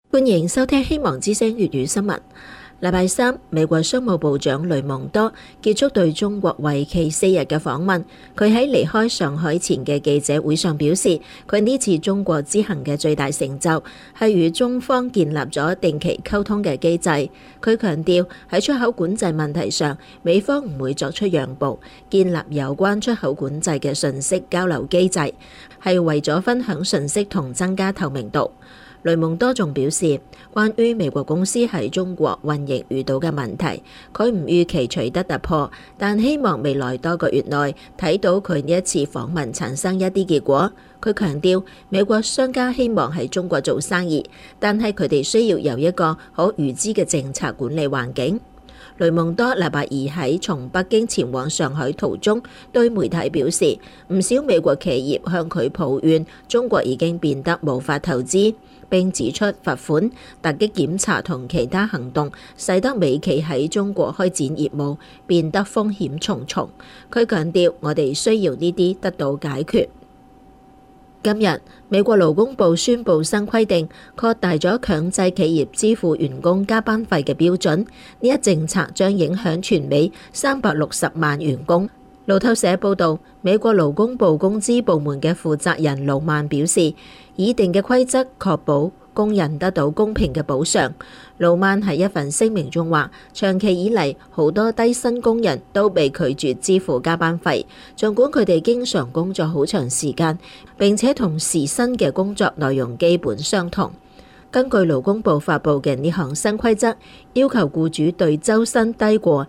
歡迎收聽希望之聲粵語新聞。禮拜三，美國商務部長雷蒙多結束對中國為期4日嘅訪問。佢喺離開上海前嘅記者會上表示，佢呢次中國之行嘅最大成就係與中方建立咗定期溝通嘅機制。佢強調喺出口管制問題上，美方唔會作出讓步，建立有關出口管制嘅信息交流機制，係為咗分享信息同增加透明度。雷蒙多仲表示，關於美國公司喺中國運營遇到嘅問題，佢唔預期取得突破，但希望未來多個月內睇到佢呢一次訪問產生一啲結果。佢強調，美國商家希望喺中國做生意，但係佢哋需要有一個可預知嘅政策管理環境。雷蒙多禮拜二喺從北京前往上海途中對媒體表示，唔少美國企業向佢抱怨中國已經變得無法投資，並指出罰款、突擊檢查同其他行動使得美企喺中國開展業務變得風險重重。佢強調，我哋需要呢啲得到解決。今日，美國勞工部宣布新規定，擴大咗強制企業支付員工加班費嘅標準。呢一政策將影響全美360萬員工。路透社報導，美國勞工部工資部門嘅負責人魯曼表示，擬定嘅規則確保工人得到公平嘅補償。魯曼喺一份聲明中話，長期以嚟好多低薪工人都被拒絕支付加班費，儘管佢哋經常工作好長時間，並且同時薪嘅工作內容基本相同。根據勞工部發布嘅呢項新規則，要求僱主對週薪低過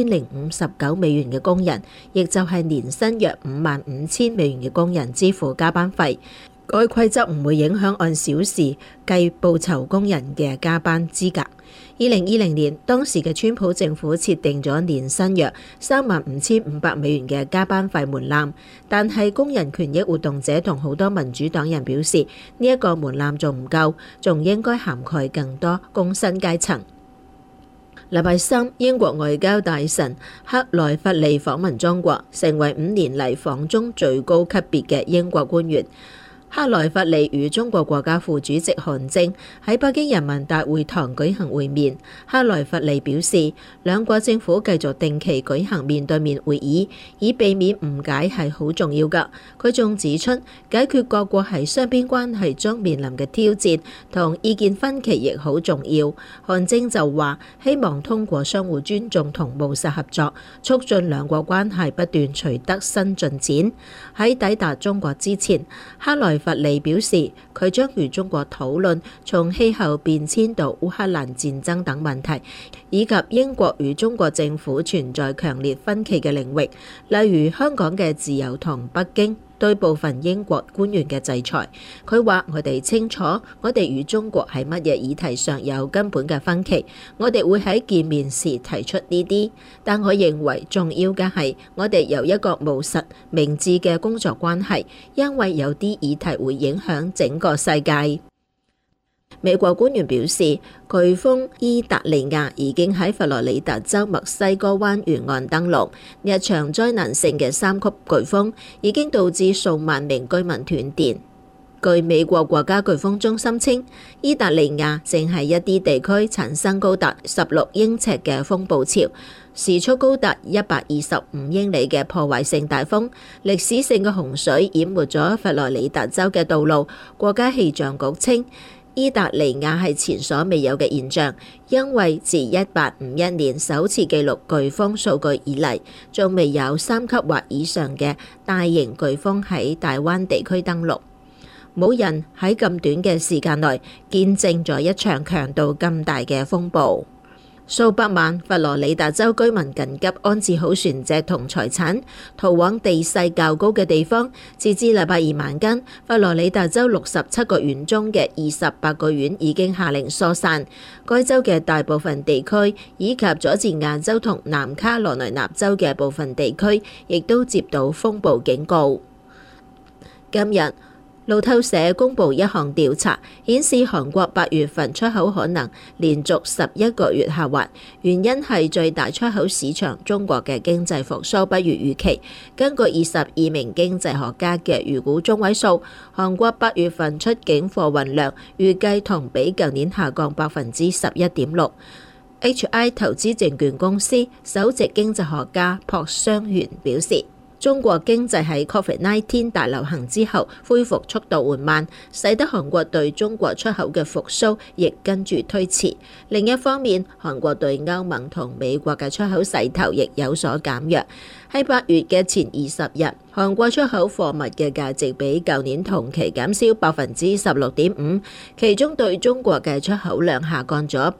1059美元嘅工人，亦就係年薪約55000美元嘅工人支付加班費。該規則唔會影響按小時計報酬工人嘅加班資格。2020年，當時嘅川普政府設定咗年薪約35500美元嘅加班費門檻，但係工人權益活動者同好多民主黨人表示，呢一個門檻仲唔夠，仲應該涵蓋更多工薪階層。禮拜三，英國外交大臣克萊弗利訪問中國，成為5年嚟訪中最高級別嘅英國官員。克萊弗利與中國國家副主席韓正喺北京人民大會堂舉行會面。克萊弗利表示，兩國政府繼續定期舉行面對面會議，以避免誤解係好重要㗎。佢仲指出，解決各國喺雙邊關係中面臨嘅挑戰同意見分歧亦好重要。韓正就話，希望通過相互尊重同務實合作，促進兩國關係不斷取得新進展。喺抵達中國之前，克萊弗利表示，佢將與中國討論從氣候變遷到烏克蘭戰爭等問題，以及英國與中國政府存在強烈分歧嘅領域，例如香港嘅自由同北京對部分英國官員嘅制裁。佢話，我哋清楚我哋與中國喺乜嘢議題上有根本嘅分歧，我哋會喺見面時提出呢啲，但我認為重要嘅係我哋有一個務實明智嘅工作關係，因為有啲議題會影響整個世界。美國官員表示，颶風伊達利亞已經喺佛羅里達州墨西哥灣沿岸登陸。呢一場災難性嘅3級颶風已經導致數萬名居民斷電。據美國國家颶風中心稱，伊達利亞正喺一啲地區產生高達16英尺嘅風暴潮，時速高達125英里嘅破壞性大風，歷史性嘅洪水淹沒咗佛羅里達州嘅道路。國家氣象局稱，伊達利亞係前所未有嘅現象，因為自1851年首次記錄颶風數據以嚟，仲未有3級或以上嘅大型颶風喺大灣地區登陸。冇人喺咁短嘅時間內見證咗一場強度咁大嘅風暴。數百萬佛羅里達州居民緊急安置好船隻同財產，逃往地勢較高嘅地方。截至禮拜二晚間，佛羅里達州67個縣中嘅28個縣已經下令疏散。該州嘅大部分地區以及佐治亞州同南卡羅來納州嘅部分地區，亦都接到風暴警告。今日， 路透社公布一項調查，顯示韓國8月份出口可能連續11個月下滑，原因係最大出口市場中國嘅經濟復甦不如預期。根據22名經濟學家嘅預估中位數，韓國8月份出境貨運量預計同比舊年下降11.6%。HI 投資證券公司首席經濟學家朴湘元表示，中國經濟喺 COVID-19 大流行之後恢復速度緩慢，使得韓國對中國出口嘅復甦亦跟住推遲。另一方面，韓國對歐盟同美國嘅出口勢頭亦有所減弱。喺8月嘅前20日，韓國出口貨物嘅價值比舊年同期減少16.5%，其中對中國嘅出口量下降咗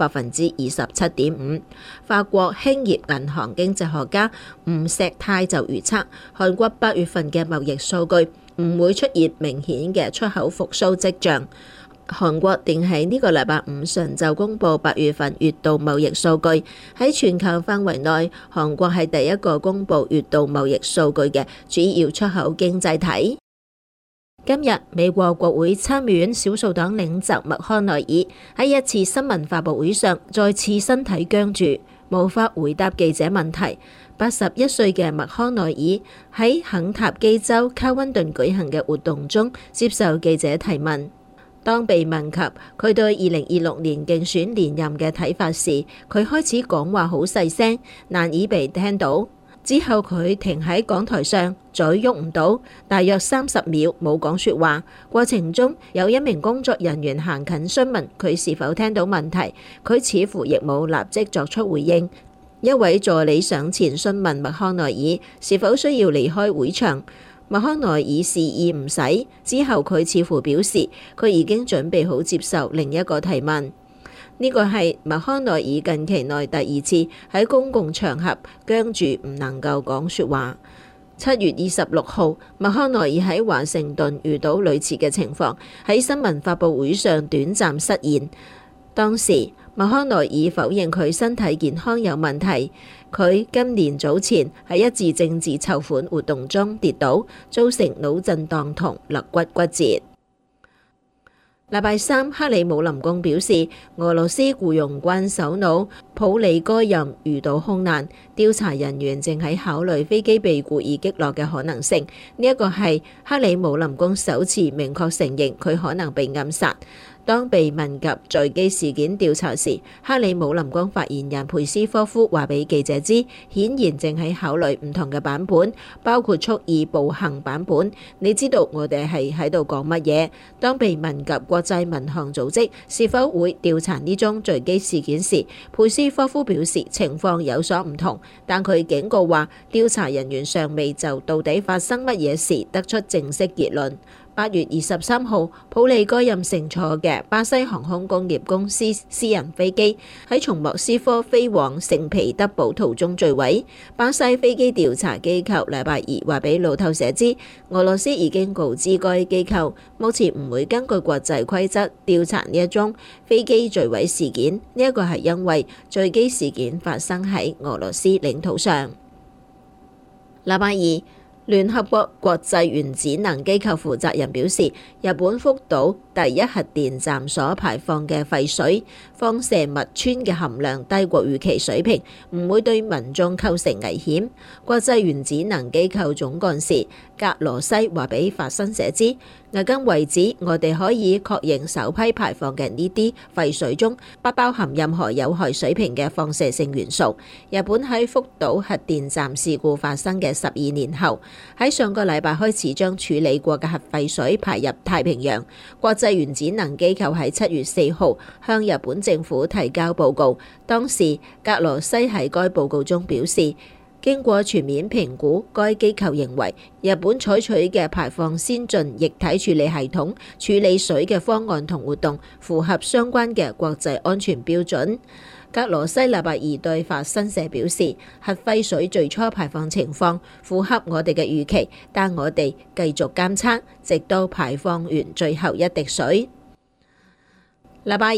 27.5%。法國興業銀行經濟學家吳錫泰就預測，韓國8月份嘅貿易數據唔會出現明顯嘅出口復甦跡象。韓國定喺呢個禮拜五上晝公布8月份月度貿易數據，喺全球範圍內，韓國係第一個公布月度貿易數據嘅主要出口經濟體。今日美國國會參議院少數黨領袖麥康奈爾喺一次新聞發佈會上再次身體僵住，無法回答記者問題。81歲嘅麥康奈爾喺肯塔基州卡溫頓舉行嘅活動中接受記者提問。當被問及佢對2026年競選連任嘅睇法時，佢開始講話好細聲，難以被聽到。之後佢停喺講台上，嘴喐唔到，大約30秒冇講說話。過程中有一名工作人員行近詢問佢是否聽到問題，佢似乎亦冇立即作出回應。一位助理上前詢問麥康奈爾是否需要離開會場。麥康奈爾示意唔使，之後佢似乎表示佢已經準備好接受另一個提問。呢個係麥康奈爾近期內第2次喺公共場合僵住唔能夠講說話。7月26號，麥康奈爾喺華盛頓遇到類似嘅情況，喺新聞發佈會上短暫失言。當時麥康奈爾否認佢身體健康有問題。佢今年早前喺一次政治籌款活動中跌倒，造成腦震盪同肋骨骨折。禮拜三，克里姆林宮表示，俄羅斯僱傭軍首腦普里戈任遇到空難，調查人員正喺考慮飛機被故意擊落嘅可能性。呢一個係克里姆林宮首次明確承認佢可能被暗殺。當被問及墜機事件調查時，克里姆林宮發言人佩斯科夫話俾記者知，顯然正喺考慮唔同嘅版本，包括蓄意暴行版本。你知道我哋係喺度講乜嘢？當被問及國際民航組織是否會調查呢宗墜機事件時，佩斯科夫表示情況有所唔同，但佢警告話調查人員尚未就到底發生乜嘢事得出正式結論。8月23號，普里戈任乘坐嘅巴西航空工業公司私人飛機喺從莫斯科飛往聖彼得堡途中墜毀。巴西飛機調查機構禮拜二話俾路透社知，俄羅斯已經告知該機構，目前唔會根據國際規則調查呢一宗飛機墜毀事件。呢一個係因為墜機事件發生喺俄羅斯領土上。禮拜二，聯合國國際原子能機構負責人表示，日本福島第一核電站所排放嘅廢水放射物氚嘅含量低過預期水平，唔會對民眾構成危險。國際原子能機構總幹事格羅西話俾法新社知，迄今為止，我哋可以確認首批排放嘅呢啲廢水中不包含任何有害水平嘅放射性元素。日本喺福島核電站事故發生嘅12年後，喺上個禮拜開始將處理過嘅核廢水排入太平洋。國際原子能機構喺7月4號向日本政府提交報告，當時格羅西喺該報告中表示，經過全面評估，該機構認為日本採取嘅排放先進液體處理系統處理水嘅方案同活動符合相關嘅國際安全標準。格羅西禮拜二對法新社表示，核廢水最初排放情況符合我哋嘅預期，但我哋繼續監測，直到排放完最後一滴水。禮拜二，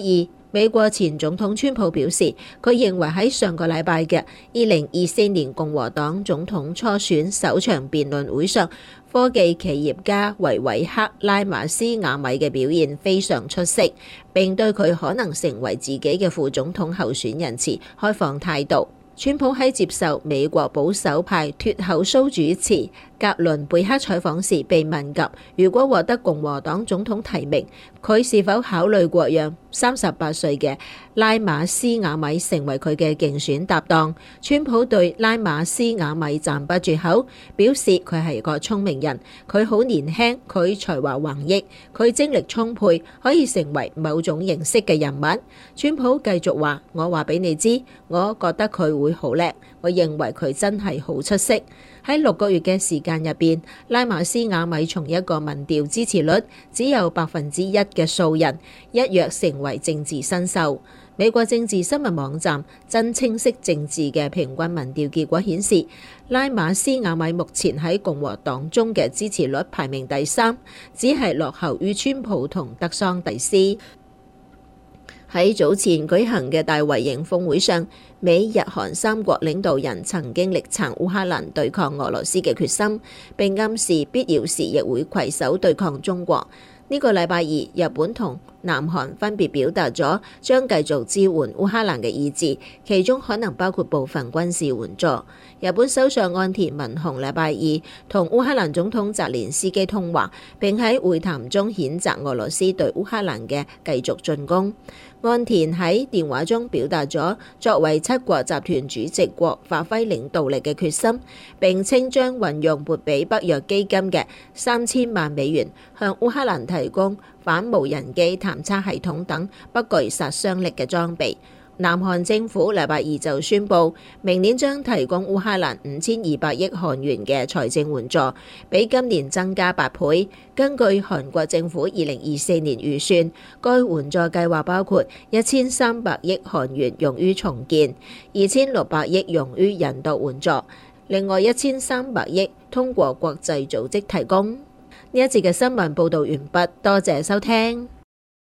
美國前總統川普表示，佢認為喺上個禮拜嘅2024年共和黨總統初選首場辯論會上，科技企業家維維克拉馬斯瓦米嘅表現非常出色，並對佢可能成為自己嘅副總統候選人持開放態度。川普喺接受美國保守派脫口騷主持格倫貝克採訪時被問及，如果獲得共和黨總統提名，佢是否考慮過讓38歲嘅拉馬斯瓦米成為佢嘅競選搭檔？川普對拉馬斯瓦米讚不絕口，表示佢係個聰明人，佢好年輕，佢才華橫溢，佢精力充沛，可以成為某種形式嘅人物。川普繼續話：我話俾你知，我覺得佢會好叻，我認為佢真係好出色。喺6個月嘅時間入邊，拉馬斯瓦米從一個民調支持率只有1%嘅素人，一躍成為政治新秀。美國政治新聞網站真清晰政治嘅平均民調結果顯示，拉馬斯瓦米目前喺共和黨中嘅支持率排名第3，只係落後於川普同德桑蒂斯。喺早前舉行嘅大圍營峰會上，美日韓3國領導人曾經力撐烏克蘭對抗俄羅斯嘅決心，並暗示必要時亦會攜手對抗中國。呢個禮拜二，日本同南韓分別表達咗將繼續支援烏克蘭嘅意志，其中可能包括部分軍事援助。日本首相岸田文雄禮拜二同烏克蘭總統澤連斯基通話，並喺會談中譴責俄羅斯對烏克蘭嘅繼續進攻。岸田喺電話中表達咗作為7國集團主席國發揮領導力嘅決心，並稱將運用撥俾北約基金嘅3000萬美元，向烏克蘭提供反無人機探測系統等不具殺傷力嘅裝備。南韓政府禮拜二就宣布，明年將提供烏克蘭5200億韓元嘅財政援助，比今年增加8倍。根據韓國政府2024年預算，該援助計劃包括1300億韓元用於重建，2600億用於人道援助，另外1300億通過國際組織提供。呢一節嘅新聞報導完畢，多謝收聽。